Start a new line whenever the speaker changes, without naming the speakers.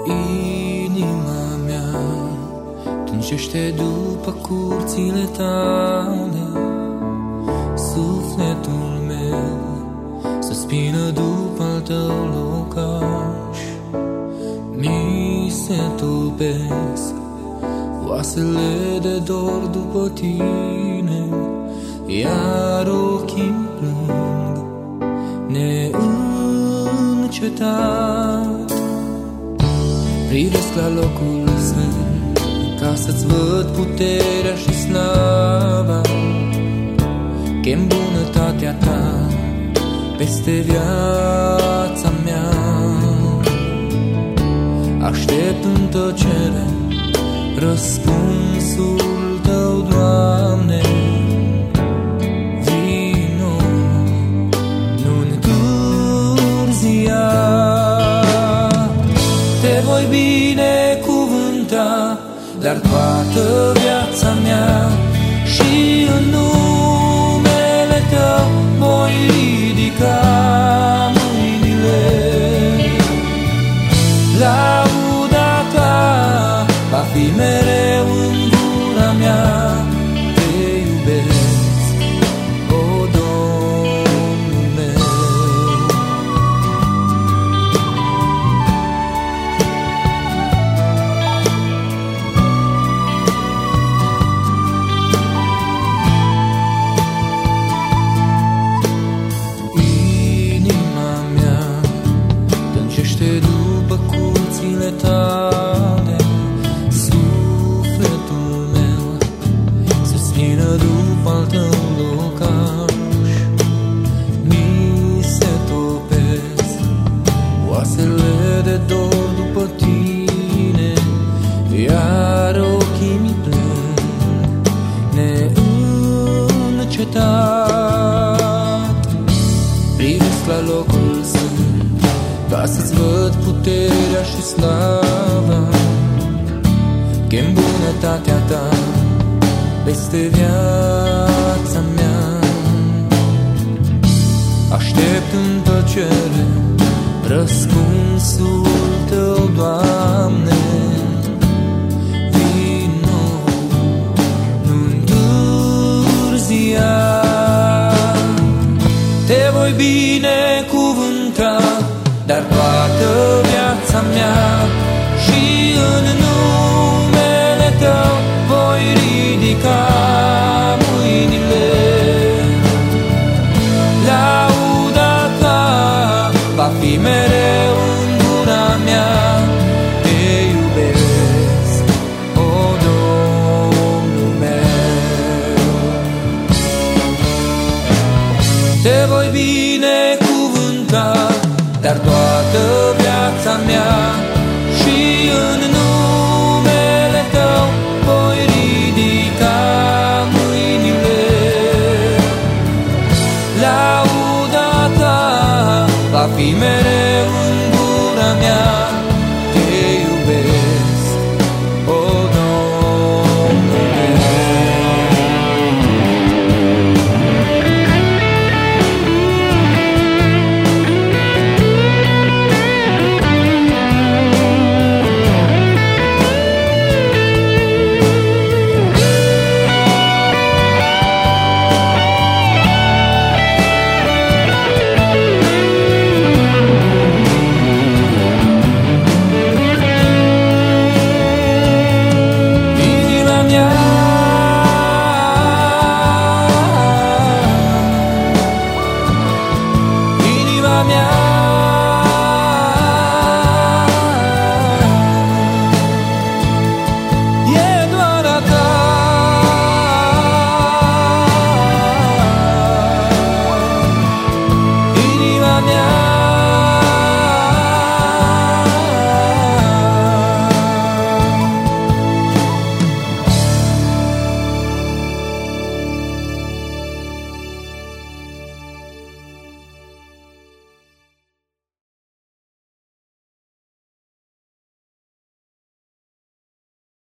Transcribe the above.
Inima mea tânjește după curțile tale, sufletul meu suspină după al tău locaș. Mi se topesc oasele de dor după tine, iar ochii plâng neîncetat. Privesc la locul sfânt ca să-ți văd puterea și slava, chem bunătatea ta peste viața mea. Aștept în tăcere răspunsul tău, Doamne. Vino, nu întârzia. Te voi binecuvânta, dar toată viața mea, și în numele tău voi ridica mâinile. Lauda ta va fi mereu în gura mea. Te iubesc, o Domnul meu. Inima mea tânjește după curțile tale, sufletul meu suspină după al tău locaș. Mi se topesc oasele de dor după tine, iar ochii mi plâng neîncetat. Privesc la locul sfânt ca să-ți văd puterea și slava, chem bunătatea ta peste viața mea. Aștept în tăcere răspunsul tău, Doamne. Vino, nu întârzia. Te voi binecuvânta, dar toată viața mea, și în numele tău voi ridica mâinile. Lauda ta va fi mereu în gura mea. Te iubesc, o Domnul meu. Te voi